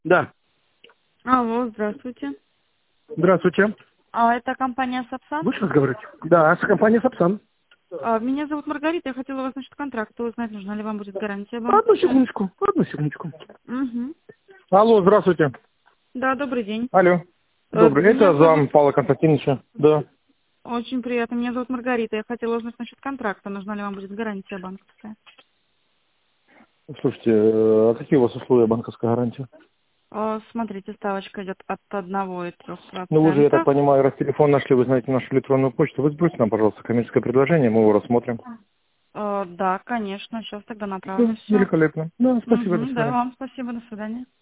Да. Алло, здравствуйте. Здравствуйте. Это компания Сапсан. Вы что говорите? Да, с компанией Сапсан. Меня зовут Маргарита, я хотела у вас насчет контракта узнать, нужна ли вам будет гарантия Одну банковская. секундочку, одну секундочку. Угу. Алло, здравствуйте. Да, добрый день. Алло. Добрый. Меня Это зовут... зам Павла Константиновича. Да. Очень приятно, меня зовут Маргарита, я хотела узнать насчет контракта, нужна ли вам будет гарантия банковская. Слушайте, а какие у вас условия банковской гарантии? Смотрите, ставочка идет от 1,3%. Ну вы же, я так понимаю, раз телефон нашли, вы знаете нашу электронную почту. Вы сбросьте нам, пожалуйста, коммерческое предложение, мы его рассмотрим. Да, конечно, сейчас тогда направлю Все, все. великолепно. Да, спасибо, до Да, свидания. вам спасибо, до свидания.